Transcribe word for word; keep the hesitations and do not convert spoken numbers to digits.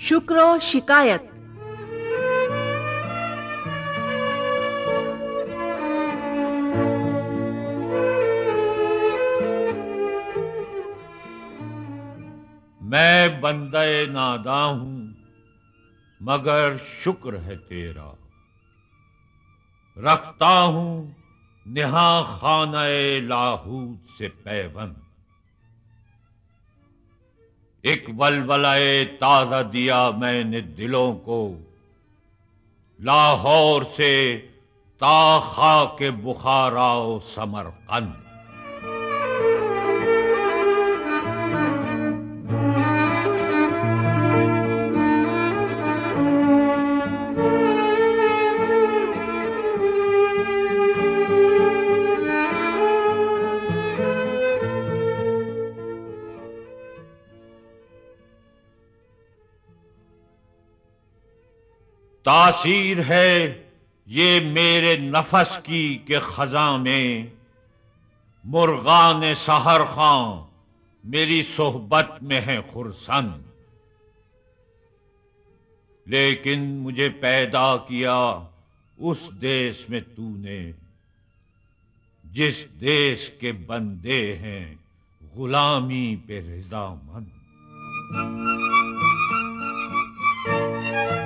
शुक्र शिकायत। मैं बंदे नादा हूं मगर शुक्र है तेरा, रखता हूं निहा खानाए लाहूत से पैबंद। एक वलवलाए ताजा दिया मैंने दिलों को, लाहौर से ता खाके बुखाराओ समरकंद। तासीर है ये मेरे नफस की के खजा में, मुर्गान सहर खां मेरी सोहबत में है खुरसंद। लेकिन मुझे पैदा किया उस देश में तूने, जिस देश के बंदे हैं गुलामी पे रिजामंद।